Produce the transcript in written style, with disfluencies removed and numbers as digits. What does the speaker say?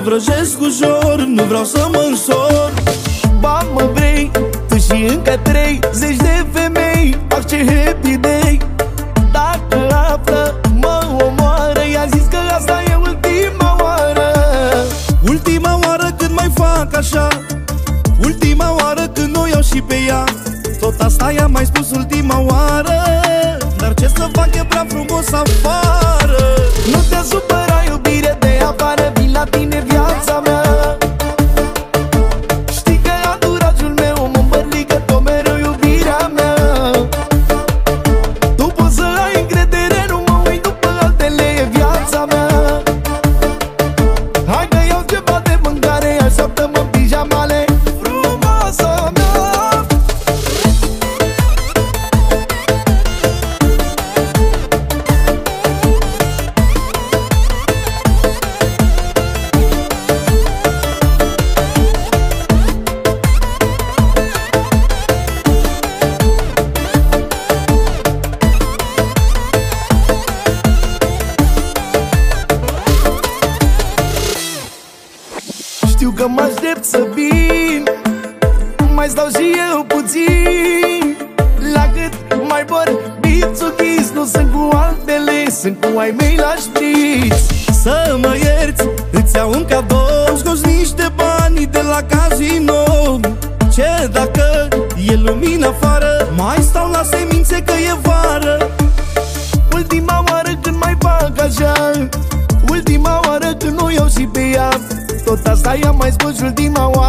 vrăjesc ușor, nu vreau să mă însor. Ba mă vrei, tu și încă 30 de femei. Fac ce happy day. Dacă află, mă omoară. I-a zis că asta e ultima oară. Ultima oară când mai fac așa, ultima oară când o iau și pe ea. Tot asta i-am mai spus ultima oară, dar ce să fac, e prea frumos afară. Nu te supăra, iubire de afară, vin la tine viața mea. Știi că anturajul meu mă îmbărlică tot mereu iubirea mea. Tu poți să ai încredere, nu mă uit după altele, e viața mea. Hai că iau ceva de mâncare, așteaptă-mă în pijamale, frumoasa mea. Știu că mă aștept să vin, mai stau și eu puțin. La cât mai vorbit suchis, nu sunt cu altele, sunt cu ai mei la șpriț. Să mă ierți, îți iau un cadou, scoți niște bani de la casino. Ce dacă e lumină afară, mai stau la semințe că e vară. Ultima oară când mai fac așa, ultima oară când o iau și pe ea. Tot asta i-am mai spus ultima oară.